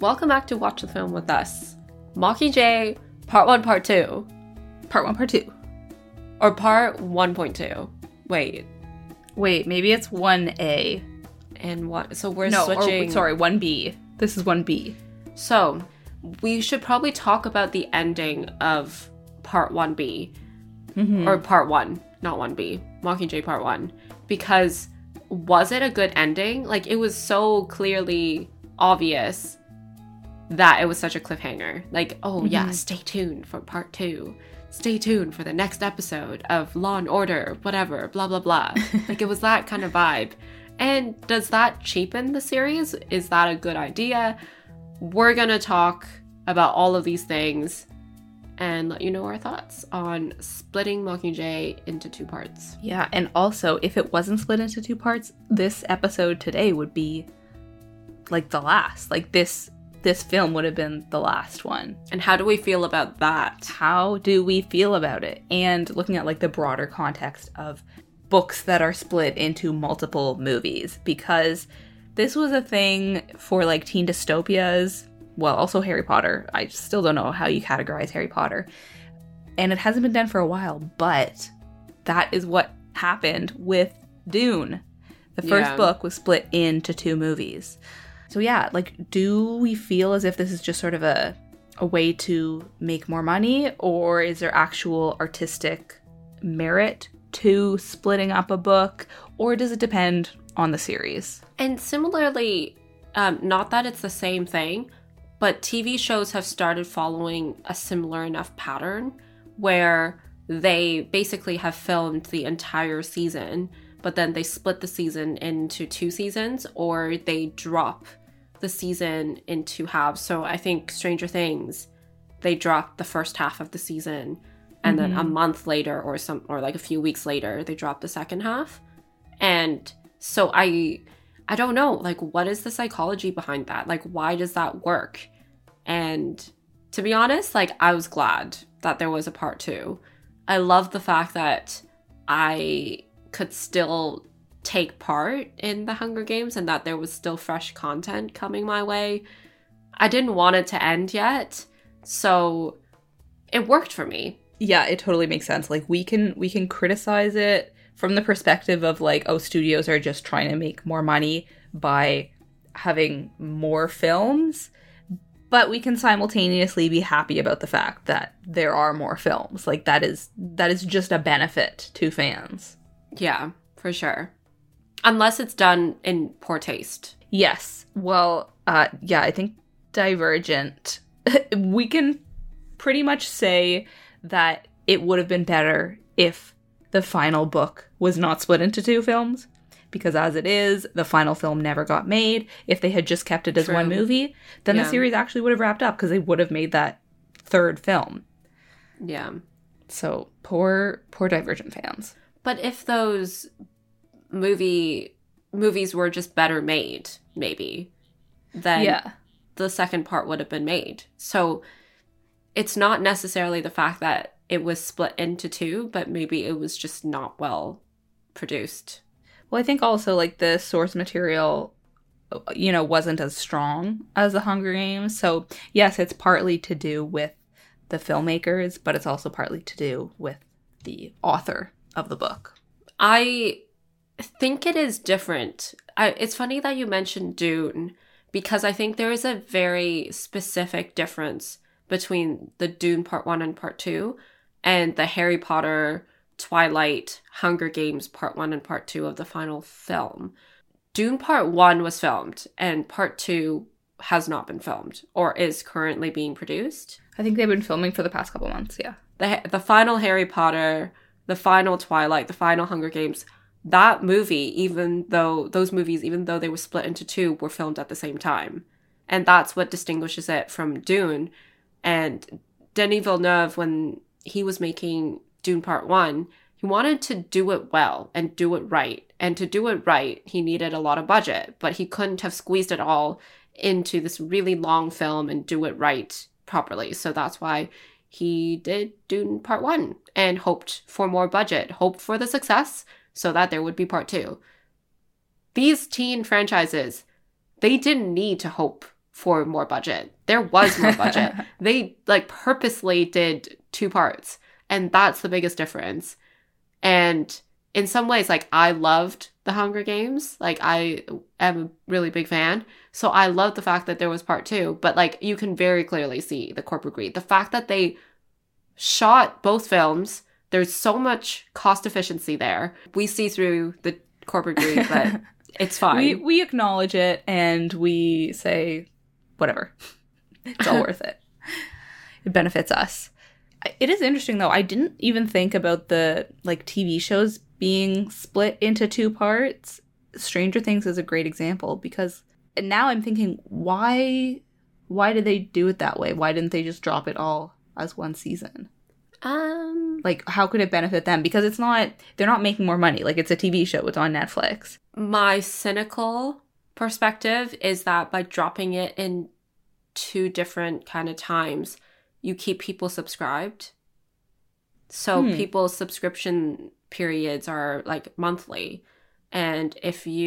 welcome back to Watch the Film with us. Mockingjay, Part 1, Part 2. Part 1, Part 2. Or Part 1.2. Wait, maybe it's 1A. And what? So we're No, switching... 1B. This is 1B. So, we should probably talk about the ending of Part 1B. Mm-hmm. Or Part 1, not 1B. Mockingjay Part 1. Because was it a good ending? Like, it was so clearly obvious that it was such a cliffhanger. Like, yeah, stay tuned for Part 2. Stay tuned for the next episode of Law and Order, whatever, blah, blah, blah. Like, it was that kind of vibe. And does that cheapen the series? Is that a good idea? We're gonna talk about all of these things and let you know our thoughts on splitting Mockingjay into 2 parts. Yeah, and also, if it wasn't split into 2 parts, this episode today would be, like, the last. Like, this film would have been the last one. And how do we feel about that? How do we feel about it? And looking at, like, the broader context of books that are split into multiple movies, because this was a thing for, like, teen dystopias, well, also Harry Potter. I still don't know how you categorize Harry Potter. And it hasn't been done for a while, but that is what happened with Dune. The first book was split into 2 movies. So yeah, like, do we feel as if this is just sort of a way to make more money, or is there actual artistic merit to splitting up a book, or does it depend on the series? And similarly, not that it's the same thing, but TV shows have started following a similar enough pattern where they basically have filmed the entire season, but then they split the season into 2 seasons, or they drop the season in 2 halves. So I think Stranger Things, they dropped the first half of the season, and then a month later or like a few weeks later, they dropped the second half. And so I don't know, like, what is the psychology behind that? Like, why does that work? And to be honest, like, I was glad that there was a Part 2. I love the fact that I could still take part in the Hunger Games and that there was still fresh content coming my way. I didn't want it to end yet, so it worked for me. Yeah, it totally makes sense. Like, we can criticize it from the perspective of, like, oh, studios are just trying to make more money by having more films, but we can simultaneously be happy about the fact that there are more films. Like, that is just a benefit to fans. Yeah, for sure. Unless it's done in poor taste. Yes. Well, yeah, I think Divergent, we can pretty much say that it would have been better if the final book was not split into 2 films, because as it is, the final film never got made. If they had just kept it as one movie, then the series actually would have wrapped up, because they would have made that 3rd film. Yeah. So, poor Divergent fans. But if those movies were just better made, maybe, then the second part would have been made. So it's not necessarily the fact that it was split into 2, but maybe it was just not well produced. Well, I think also, like, the source material, you know, wasn't as strong as The Hunger Games. So yes, it's partly to do with the filmmakers, but it's also partly to do with the author of the book. I think it is different. It's funny that you mentioned Dune, because I think there is a very specific difference between the Dune Part 1 and Part 2 and the Harry Potter, Twilight, Hunger Games Part 1 and Part 2 of the final film. Dune Part 1 was filmed, and Part 2 has not been filmed, or is currently being produced. I think they've been filming for the past couple months, yeah. The final Harry Potter, the final Twilight, the final Hunger Games, that movie, even though they were split into 2, were filmed at the same time. And that's what distinguishes it from Dune. And Denis Villeneuve, when he was making Dune Part 1, he wanted to do it well and do it right. And to do it right, he needed a lot of budget, but he couldn't have squeezed it all into this really long film and do it right properly. So that's why he did Dune Part 1 and hoped for more budget, hoped for the success so that there would be Part 2. These teen franchises, they didn't need to hope for more budget. There was more budget. They like purposely did 2 parts, and that's the biggest difference. And in some ways, like, I loved The Hunger Games. Like, I am a really big fan. So I love the fact that there was part 2. But, like, you can very clearly see the corporate greed. The fact that they shot both films, there's so much cost efficiency there. We see through the corporate greed, but it's fine. We acknowledge it, and we say, whatever. It's all worth it. It benefits us. It is interesting, though. I didn't even think about the, like, TV shows being split into 2 parts. Stranger Things is a great example, because now I'm thinking, why did they do it that way? Why didn't they just drop it all as one season? Like, how could it benefit them? Because they're not making more money. Like, it's a TV show. It's on Netflix. My cynical perspective is that by dropping it in 2 different kind of times, you keep people subscribed. So people's subscription periods are like monthly. And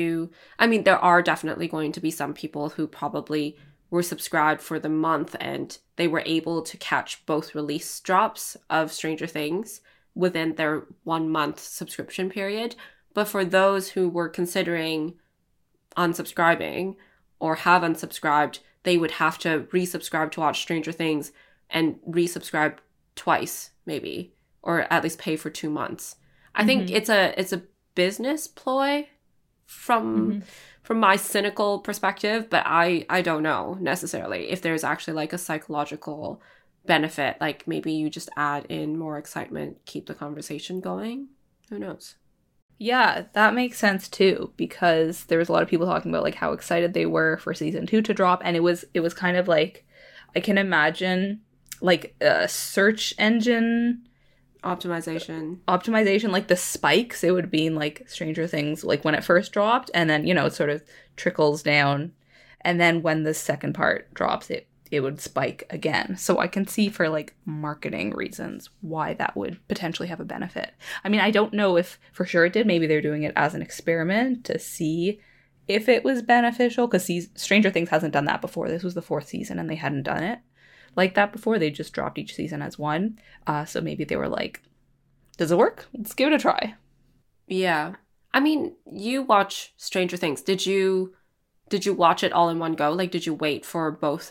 there are definitely going to be some people who probably were subscribed for the month and they were able to catch both release drops of Stranger Things within their 1 month subscription period. But for those who were considering unsubscribing or have unsubscribed, they would have to resubscribe to watch Stranger Things and resubscribe twice, maybe, or at least pay for 2 months. I think it's a business ploy from my cynical perspective, but I don't know necessarily if there's actually like a psychological benefit. Like, maybe you just add in more excitement, keep the conversation going. Who knows? Yeah, that makes sense too, because there was a lot of people talking about like how excited they were for season 2 to drop, and it was kind of like, I can imagine like a search engine optimization, like the spikes it would be in like Stranger Things, like when it first dropped, and then, it sort of trickles down, and then when the second part drops, it would spike again. So I can see for like marketing reasons why that would potentially have a benefit. I mean, I don't know if for sure it did. Maybe they're doing it as an experiment to see if it was beneficial, because Stranger Things hasn't done that before. This was the 4th season and they hadn't done it like that before. They just dropped each season as one. So maybe they were like, does it work? Let's give it a try. Yeah. I mean, you watch Stranger Things. Did you watch it all in one go? Like, did you wait for both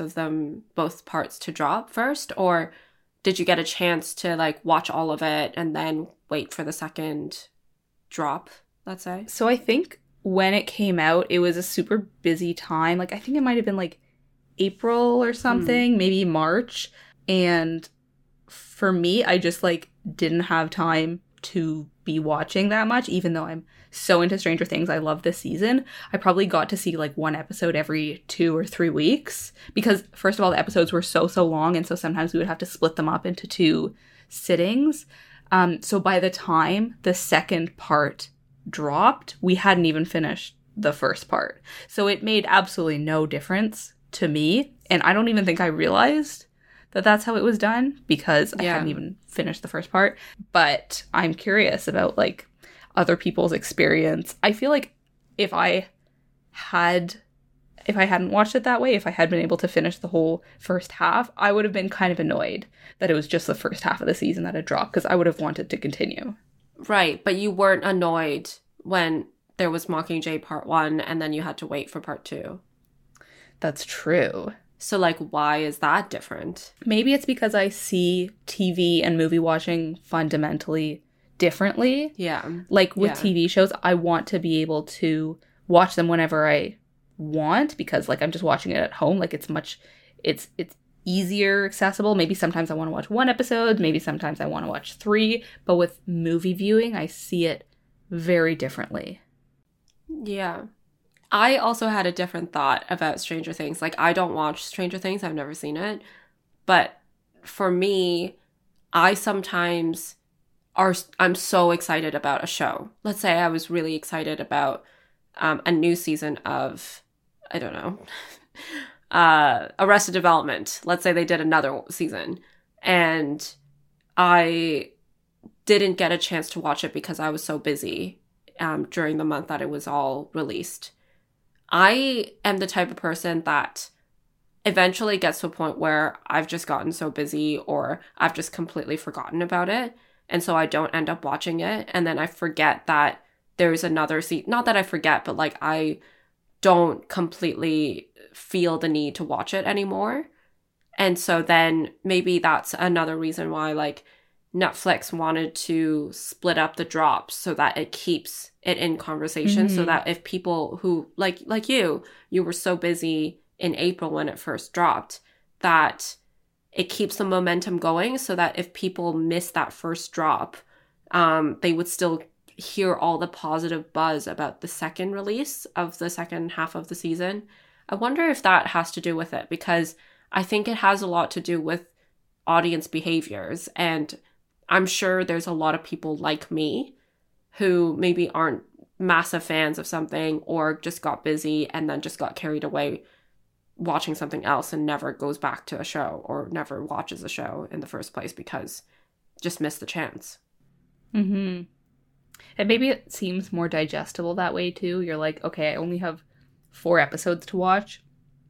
parts to drop first? Or did you get a chance to like watch all of it and then wait for the second drop, let's say? So I think when it came out, it was a super busy time. Like, I think it might have been like April or something, maybe March. And for me, I just like didn't have time to be watching that much, even though I'm so into Stranger Things. I love this season. I probably got to see like 1 episode every 2 or 3 weeks, because first of all, the episodes were so long, and so sometimes we would have to split them up into 2 sittings. So by the time the second part dropped, we hadn't even finished the first part. So it made absolutely no difference to me, and I don't even think I realized that that's how it was done, because I hadn't even finished the first part. But I'm curious about like other people's experience. I feel like if I hadn't watched it that way, if I had been able to finish the whole first half, I would have been kind of annoyed that it was just the first half of the season that had dropped, because I would have wanted to continue. Right, but you weren't annoyed when there was Mockingjay Part 1 and then you had to wait for Part 2. That's true. So, like, why is that different? Maybe it's because I see TV and movie watching fundamentally differently. Yeah. Like, with TV shows, I want to be able to watch them whenever I want, because, like, I'm just watching it at home. Like, it's easier accessible. Maybe sometimes I want to watch 1 episode. Maybe sometimes I want to watch 3. But with movie viewing, I see it very differently. Yeah. I also had a different thought about Stranger Things. Like, I don't watch Stranger Things. I've never seen it. But for me, I'm so excited about a show. Let's say I was really excited about a new season of, I don't know, Arrested Development. Let's say they did another season. And I didn't get a chance to watch it because I was so busy during the month that it was all released. I am the type of person that eventually gets to a point where I've just gotten so busy or I've just completely forgotten about it. And so I don't end up watching it. And then I forget that there's another season. Not that I forget, but like I don't completely feel the need to watch it anymore. And so then maybe that's another reason why like Netflix wanted to split up the drops so that it keeps it in conversation. So that if people who like you were so busy in April when it first dropped, that it keeps the momentum going so that if people miss that first drop, they would still hear all the positive buzz about the second release of the second half of the season. I wonder if that has to do with it, because I think it has a lot to do with audience behaviors. And I'm sure there's a lot of people like me who maybe aren't massive fans of something or just got busy and then just got carried away watching something else and never goes back to a show or never watches a show in the first place because just missed the chance. Mm-hmm. And maybe it seems more digestible that way too. You're like, okay, I only have 4 episodes to watch.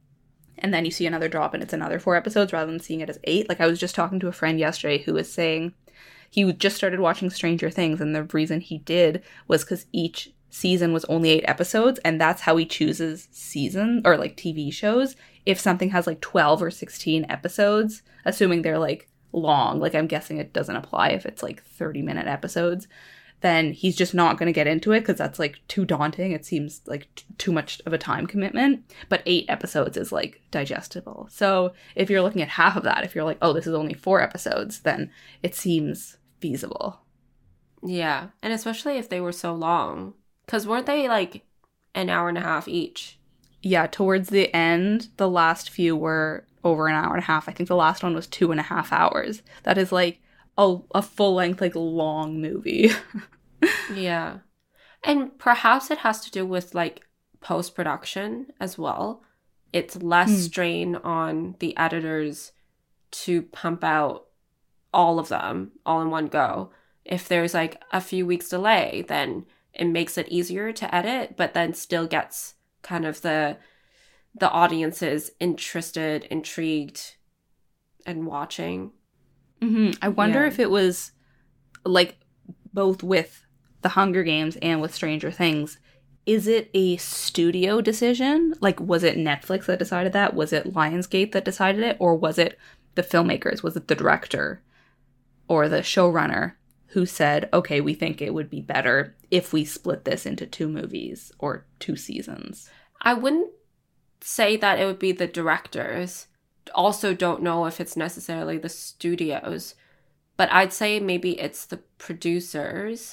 And then you see another drop and it's another 4 episodes rather than seeing it as 8. Like I was just talking to a friend yesterday who was saying he just started watching Stranger Things, and the reason he did was because each season was only 8 episodes, and that's how he chooses season or like TV shows. If something has like 12 or 16 episodes, assuming they're like long, like I'm guessing it doesn't apply if it's like 30-minute episodes, then he's just not going to get into it because that's like too daunting. It seems like too much of a time commitment. But 8 episodes is like digestible. So if you're looking at half of that, if you're like, oh, this is only 4 episodes, then it seems feasible. Yeah. And especially if they were so long. Because weren't they like an hour and a half each? Yeah, towards the end, the last few were over an hour and a half. I think the last one was 2.5 hours. That is like a full-length, like, long movie. Yeah. And perhaps it has to do with, like, post-production as well. It's less strain on the editors to pump out all of them all in one go. If there's, like, a few weeks delay, then it makes it easier to edit, but then still gets kind of the audiences interested, intrigued, and watching. Mm-hmm. I wonder if it was, like, both with The Hunger Games and with Stranger Things, is it a studio decision? Like, was it Netflix that decided that? Was it Lionsgate that decided it? Or was it the filmmakers? Was it the director or the showrunner who said, okay, we think it would be better if we split this into 2 movies or 2 seasons? I wouldn't say that it would be the directors. Also don't know if it's necessarily the studios, but I'd say maybe it's the producers.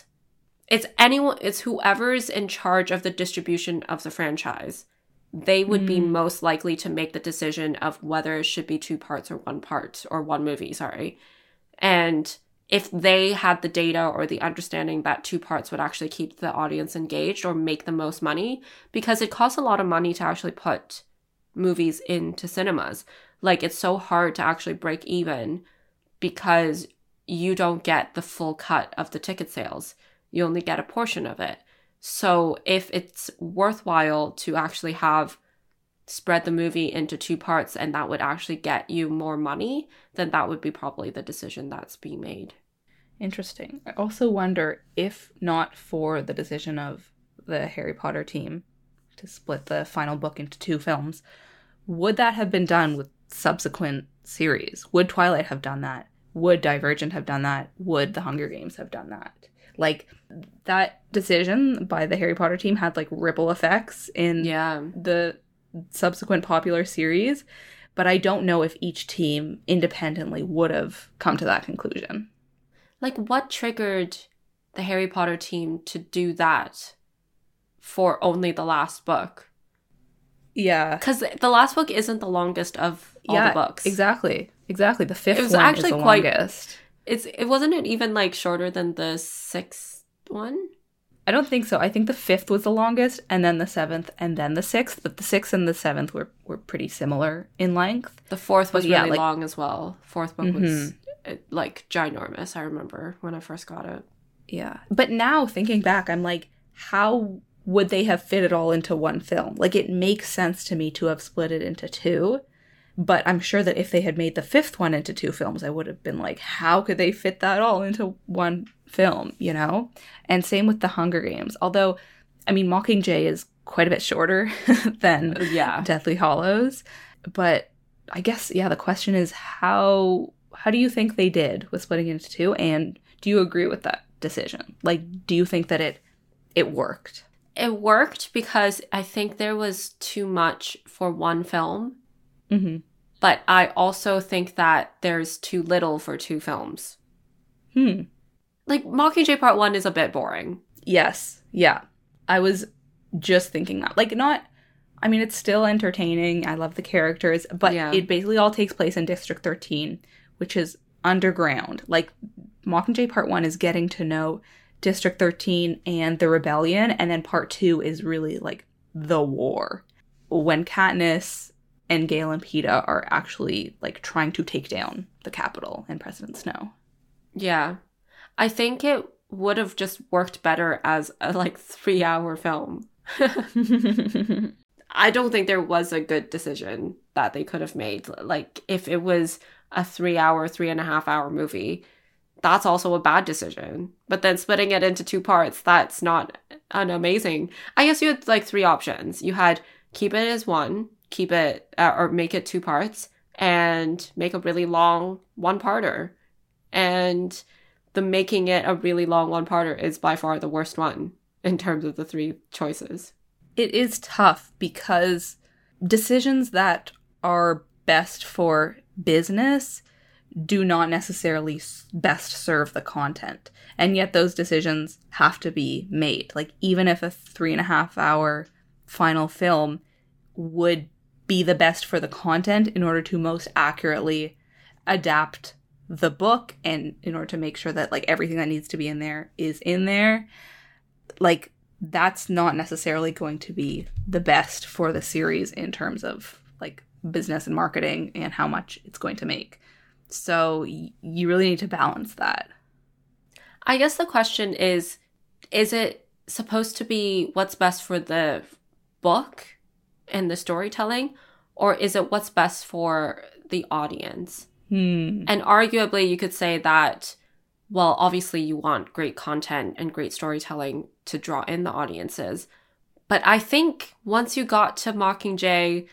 It's whoever's in charge of the distribution of the franchise. They would be most likely to make the decision of whether it should be 2 parts or 1 part, or 1 movie, sorry. And if they had the data or the understanding that 2 parts would actually keep the audience engaged or make the most money, because it costs a lot of money to actually put movies into cinemas. Like, it's so hard to actually break even because you don't get the full cut of the ticket sales. You only get a portion of it. So if it's worthwhile to actually spread the movie into 2 parts and that would actually get you more money, then that would be probably the decision that's being made. Interesting. I also wonder if not for the decision of the Harry Potter team to split the final book into 2 films, would that have been done with subsequent series? Would Twilight have done that? Would Divergent have done that? Would The Hunger Games have done that? Like, that decision by the Harry Potter team had, like, ripple effects in the subsequent popular series, but I don't know if each team independently would have come to that conclusion. Like, what triggered the Harry Potter team to do that for only the last book? Yeah. Because the last book isn't the longest of all the books. Exactly. The 5th one actually is the quite longest. It wasn't it even, like, shorter than the 6th one? I don't think so. I think the 5th was the longest, and then the 7th, and then the 6th. But the 6th and the 7th were pretty similar in length. The 4th was really long as well. 4th book was, like, ginormous, I remember, when I first got it. Yeah. But now, thinking back, I'm like, how would they have fit it all into 1 film? Like, it makes sense to me to have split it into 2. But I'm sure that if they had made the fifth one into 2 films, I would have been like, how could they fit that all into one film, you know? And same with the Hunger Games. Although, I mean, Mockingjay is quite a bit shorter than Deathly Hallows. But I guess, yeah, the question is how do you think they did with splitting it into 2? And do you agree with that decision? Like, do you think that it worked? It worked because I think there was too much for one film. Mm-hmm. But I also think that there's too little for 2 films. Like, Mockingjay Part 1 is a bit boring. Yes. Yeah. I was just thinking that. Like, I mean, it's still entertaining. I love the characters. But it basically all takes place in District 13, which is underground. Like, Mockingjay Part 1 is getting to know District 13 and the rebellion. And then Part 2 is really, like, the war. When Katniss and Gale and Peeta are actually, like, trying to take down the Capitol and President Snow. Yeah. I think it would have just worked better as a, 3-hour film. I don't think there was a good decision that they could have made. Like, if it was a 3-hour, 3.5-hour movie, that's also a bad decision. But then splitting it into 2 parts, that's not an amazing... I guess you had, 3 options. You had keep it as one, keep it, or make it 2 parts, and make a really long one-parter. And the making it a really long one-parter is by far the worst one in terms of the 3 choices. It is tough because decisions that are best for business do not necessarily best serve the content. And yet those decisions have to be made. Like, even if a 3.5-hour final film would be the best for the content in order to most accurately adapt the book and in order to make sure that, like, everything that needs to be in there is in there, like, that's not necessarily going to be the best for the series in terms of, like, business and marketing and how much it's going to make. So you really need to balance that. I guess the question is it supposed to be what's best for the book and the storytelling, or is it what's best for the audience? And arguably you could say that, well, obviously you want great content and great storytelling to draw in the audiences. But I think once you got to Mockingjay,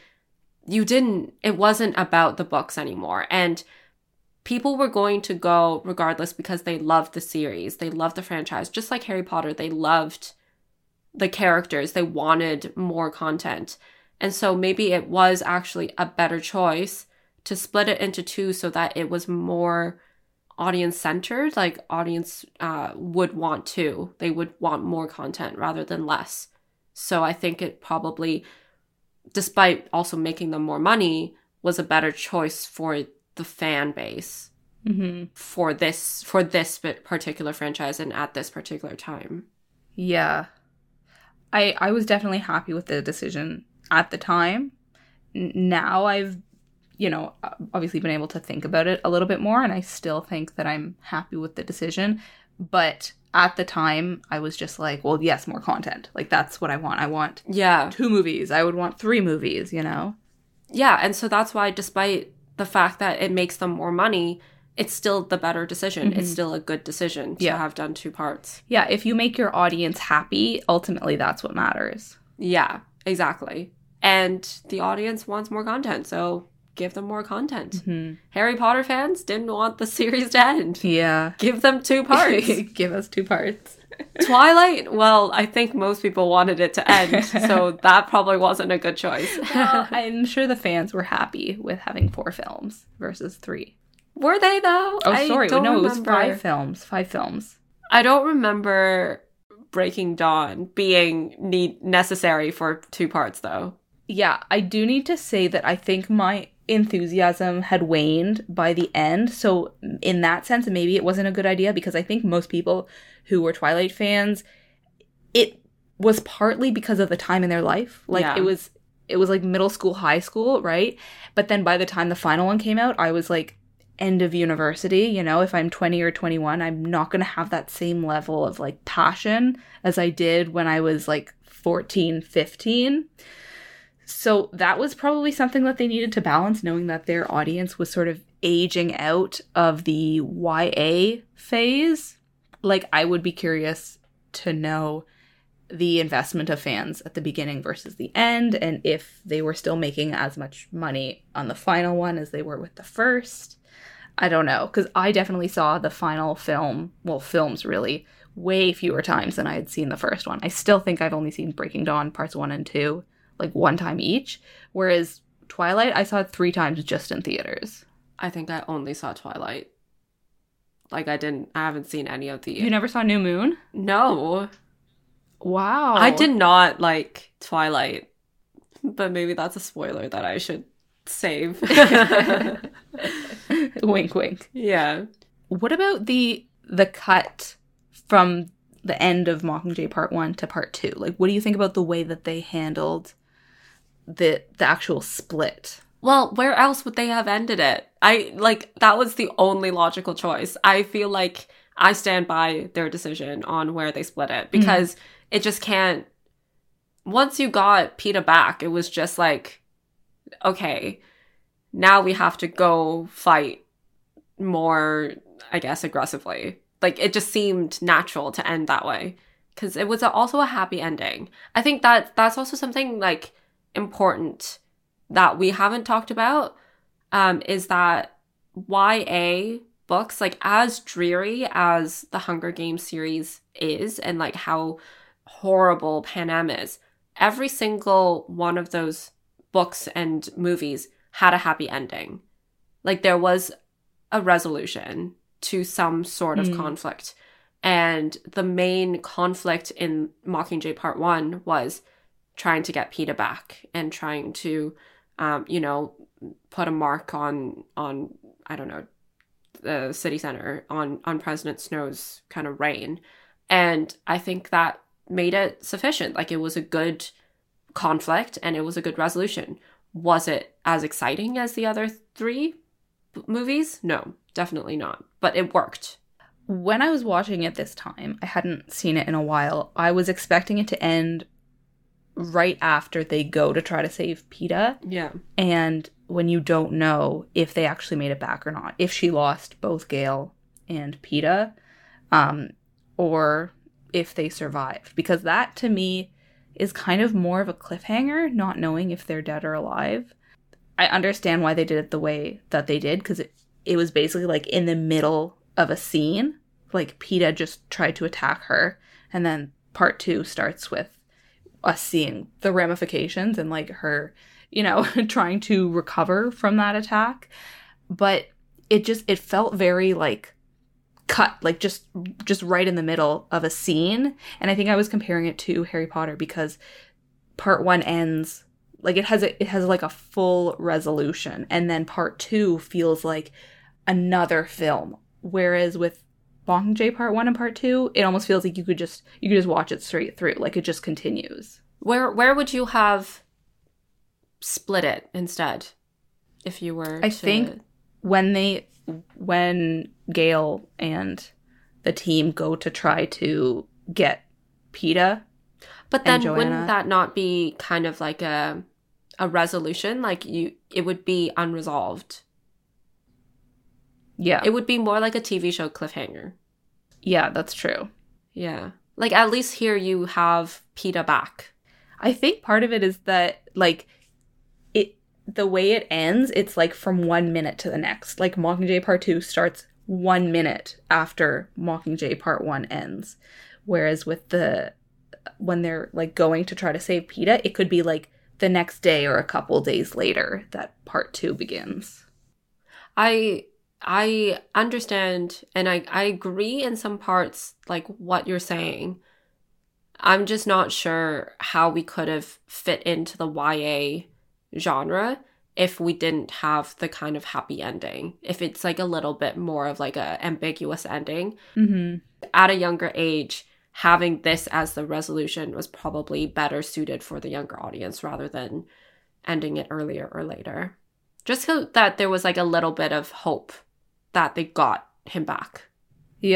it wasn't about the books anymore. And people were going to go regardless because they loved the series. They loved the franchise. Just like Harry Potter, they loved the characters. They wanted more content. And so maybe it was actually a better choice to split it into 2 so that it was more audience-centered. Like, audience would want to. They would want more content rather than less. So I think it probably, despite also making them more money, was a better choice for the fan base for this particular franchise and at this particular time. Yeah. I was definitely happy with the decision at the time. Now I've, obviously been able to think about it a little bit more, and I still think that I'm happy with the decision. But at the time, I was just like, well, yes, more content. Like, that's what I want. I want 2 movies. I would want 3 movies, Yeah, and so that's why, despite the fact that it makes them more money, it's still the better decision. It's still a good decision to have done 2 parts. Yeah, if you make your audience happy, ultimately that's what matters. Yeah, exactly. And the audience wants more content, so give them more content. Harry Potter fans didn't want the series to end. Yeah. Give them 2 parts. Give us 2 parts. Twilight, well, I think most people wanted it to end, so that probably wasn't a good choice. Well, I'm sure the fans were happy with having 4 films versus 3. Were they, though? Oh, sorry. No, it was 5 films. 5 films. I don't remember Breaking Dawn being necessary for 2 parts, though. Yeah, I do need to say that I think my enthusiasm had waned by the end. So in that sense, maybe it wasn't a good idea, because I think most people who were Twilight fans, it was partly because of the time in their life. Like, it was like middle school, high school, right? But then by the time the final one came out, I was like end of university. If I'm 20 or 21, I'm not going to have that same level of, like, passion as I did when I was like 14, 15. So that was probably something that they needed to balance, knowing that their audience was sort of aging out of the YA phase. Like, I would be curious to know the investment of fans at the beginning versus the end, and if they were still making as much money on the final one as they were with the first. I don't know, because I definitely saw the final film, well, films really, way fewer times than I had seen the first one. I still think I've only seen Breaking Dawn parts 1 and 2, like one time each, whereas Twilight, I saw it 3 times just in theaters. I think I only saw Twilight. Like, I haven't seen any of the... You never saw New Moon? No. Wow. I did not like Twilight, but maybe that's a spoiler that I should save. Wink, wink. Yeah. What about the cut from the end of Mockingjay Part 1 to Part 2? Like, what do you think about the way that they handled the actual split? Well, where else would they have ended it? That was the only logical choice. I feel like I stand by their decision on where they split it, because it just can't... Once you got Peeta back, it was just like, okay, now we have to go fight more, I guess, aggressively. Like, it just seemed natural to end that way, because it was also a happy ending. I think that's also something, like, important that we haven't talked about, is that YA books, like, as dreary as the Hunger Games series is, and, like, how horrible Panem is, every single one of those books and movies had a happy ending. Like, there was a resolution to some sort of conflict. And the main conflict in Mockingjay Part 1 was trying to get Peeta back and trying to, put a mark on I don't know, the city center, on President Snow's kind of reign. And I think that made it sufficient. Like, it was a good conflict and it was a good resolution. Was it as exciting as the other 3 movies? No, definitely not. But it worked. When I was watching it this time, I hadn't seen it in a while, I was expecting it to end right after they go to try to save Peeta. Yeah. And when you don't know if they actually made it back or not, if she lost both Gale and Peeta, or if they survived. Because that, to me, is kind of more of a cliffhanger, not knowing if they're dead or alive. I understand why they did it the way that they did, because it was basically like in the middle of a scene. Like, Peeta just tried to attack her, and then Part 2 starts with us seeing the ramifications and, like, her, trying to recover from that attack. But it felt very, like, cut, like, just right in the middle of a scene. And I think I was comparing it to Harry Potter, because Part 1 ends, like, it has like a full resolution, and then Part 2 feels like another film. Whereas with Mockingjay Part 1 and Part 2, it almost feels like you could just watch it straight through. Like, it just continues. Where would you have split it instead, if you were I think when Gale and the team go to try to get Peeta. But then wouldn't that not be kind of like a resolution? Like, it would be unresolved. Yeah. It would be more like a TV show cliffhanger. Yeah, that's true. Yeah. Like, at least here you have Peeta back. I think part of it is that, like, the way it ends, it's like from 1 minute to the next. Like, Mockingjay Part 2 starts 1 minute after Mockingjay Part 1 ends. Whereas with when they're, like, going to try to save Peeta, it could be like the next day or a couple days later that Part 2 begins. I understand, and I agree in some parts, like, what you're saying. I'm just not sure how we could have fit into the YA genre if we didn't have the kind of happy ending. If it's, like, a little bit more of, like, a ambiguous ending. Mm-hmm. At a younger age, having this as the resolution was probably better suited for the younger audience rather than ending it earlier or later. Just so that there was, like, a little bit of hope that they got him back. Yeah.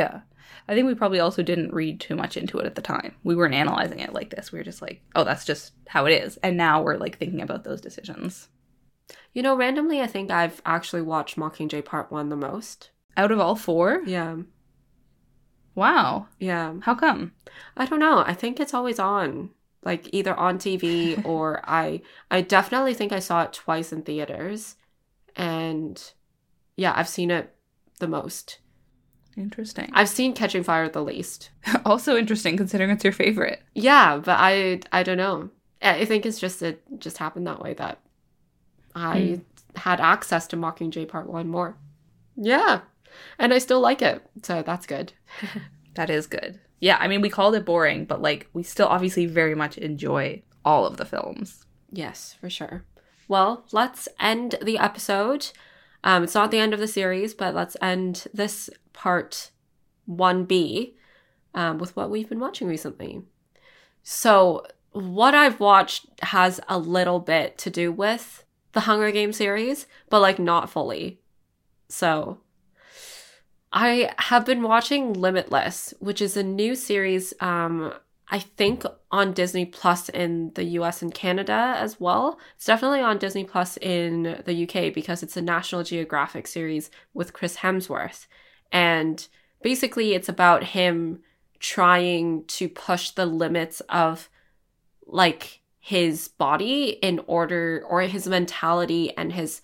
I think we probably also didn't read too much into it at the time. We weren't analyzing it like this. We were just like, oh, that's just how it is. And now we're like thinking about those decisions. You know, randomly, I think I've actually watched Mockingjay Part 1 the most. Out of all 4? Yeah. Wow. Yeah. How come? I don't know. I think it's always on. Like, either on TV or I definitely think I saw it twice in theaters. And yeah, I've seen it the most. Interesting. I've seen Catching Fire the least. Also interesting considering it's your favorite. Yeah, but I don't know. I think it's just, it just happened that way that I had access to Mockingjay Part 1 more. Yeah. And I still like it. So that's good. That is good. Yeah, I mean, we called it boring, but like we still obviously very much enjoy all of the films. Yes, for sure. Well, let's end the episode. It's not the end of the series, but let's end this part 1B with what we've been watching recently. So what I've watched has a little bit to do with the Hunger Games series, but like not fully. So I have been watching Limitless, which is a new series, I think on Disney Plus in the US and Canada as well. It's definitely on Disney Plus in the UK because it's a National Geographic series with Chris Hemsworth. And basically it's about him trying to push the limits of like his body in order, or his mentality and his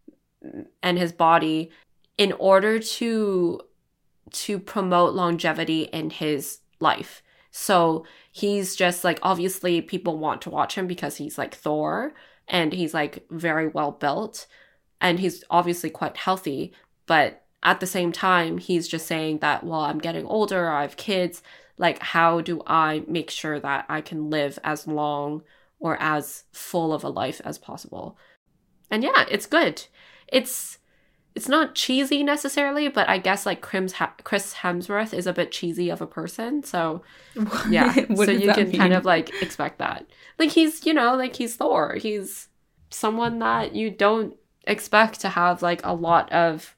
body in order to promote longevity in his life. So he's just like, obviously people want to watch him because he's like Thor and he's like very well built and he's obviously quite healthy. But at the same time, he's just saying that, well, I'm getting older, I have kids. Like, how do I make sure that I can live as long or as full of a life as possible? And yeah, it's good. It's not cheesy necessarily, but I guess like Chris Hemsworth is a bit cheesy of a person. So yeah, so you can kind of like expect that. Like he's, you know, like he's Thor. He's someone that you don't expect to have like a lot of,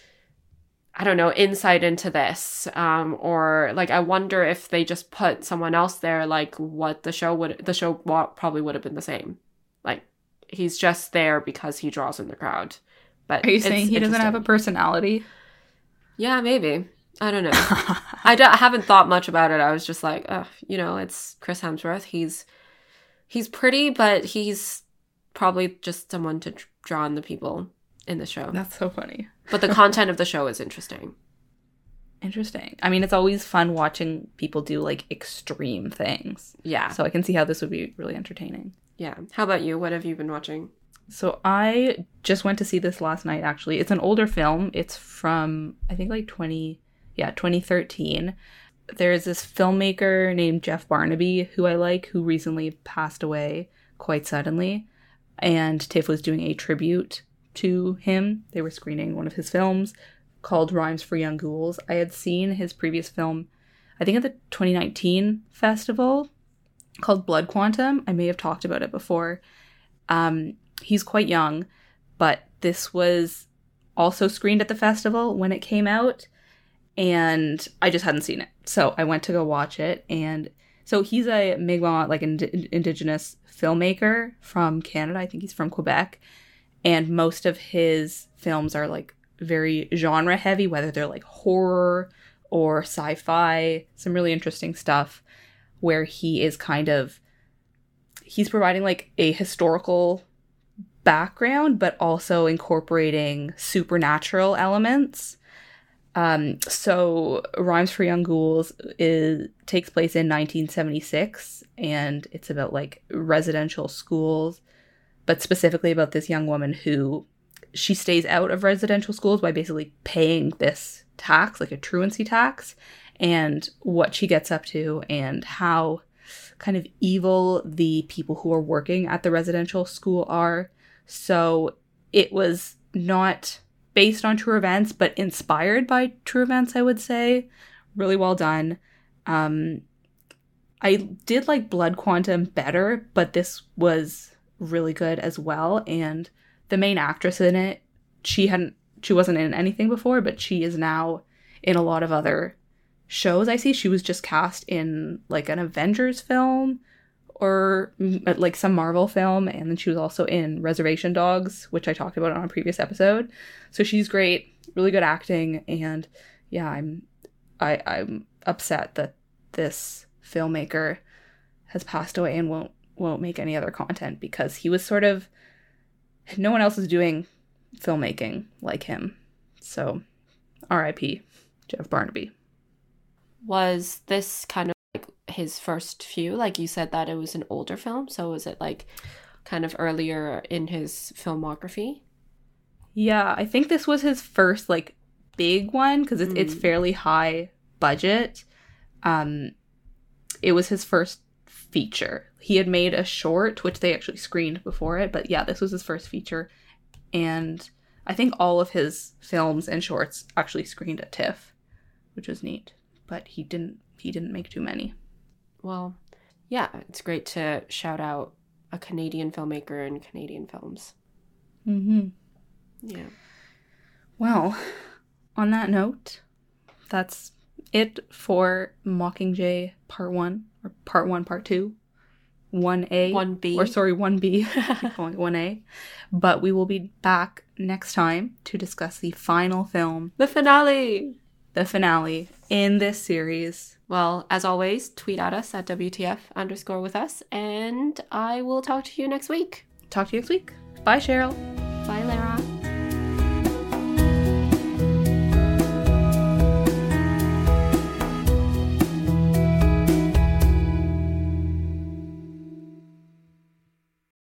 I don't know, insight into this. Or like, I wonder if they just put someone else there, like what the show probably would have been the same. Like he's just there because he draws in the crowd. But are you saying he doesn't have a personality? Yeah, maybe. I don't know. I haven't thought much about it. I was just like, you know, it's Chris Hemsworth. He's pretty, but he's probably just someone to draw on the people in the show. That's so funny. But the content of the show is interesting. Interesting. I mean, it's always fun watching people do like extreme things. Yeah. So I can see how this would be really entertaining. Yeah. How about you? What have you been watching? So I just went to see this last night, actually. It's an older film. It's from, I think, like 2013. There's this filmmaker named Jeff Barnaby, who I like, who recently passed away quite suddenly. And TIFF was doing a tribute to him. They were screening one of his films called Rhymes for Young Ghouls. I had seen his previous film, I think at the 2019 festival, called Blood Quantum. I may have talked about it before. He's quite young, but this was also screened at the festival when it came out, and I just hadn't seen it. So I went to go watch it, and so he's a Mi'kmaq, like indigenous filmmaker from Canada. I think he's from Quebec, and most of his films are like very genre heavy, whether they're like horror or sci-fi, some really interesting stuff where he's providing like a historical background, but also incorporating supernatural elements. So Rhymes for Young Ghouls takes place in 1976, and it's about like residential schools, but specifically about this young woman who she stays out of residential schools by basically paying this tax, like a truancy tax, and what she gets up to and how kind of evil the people who are working at the residential school are. So it was not based on true events, but inspired by true events, I would say. Really well done. I did like Blood Quantum better, but this was really good as well. And the main actress in it, she wasn't in anything before, but she is now in a lot of other shows I see, she was just cast in like an Avengers film or like some Marvel film, and then she was also in Reservation Dogs, which I talked about on a previous episode. So she's great, really good acting, and yeah, I'm upset that this filmmaker has passed away and won't make any other content, because he was sort of, no one else is doing filmmaking like him. So R.I.P. Jeff Barnaby. Was this kind of like his first few? Like you said that it was an older film, so was it like kind of earlier in his filmography? Yeah, I think this was his first like big one, because it's fairly high budget. It was his first feature. He had made a short, which they actually screened before it, but yeah, this was his first feature. And I think all of his films and shorts actually screened at TIFF, which was neat. But he didn't make too many. Well, yeah, it's great to shout out a Canadian filmmaker and Canadian films. Mm-hmm. Yeah. Well, on that note, that's it for Mockingjay Part 1, or Part 1, Part 2. 1A. 1B. Or sorry, 1B. I keep calling it 1A. But we will be back next time to discuss the final film. The finale In this series. Well, as always, tweet at us at WTF_with us, and I will talk to you next week. Talk to you next week. Bye, Cheryl.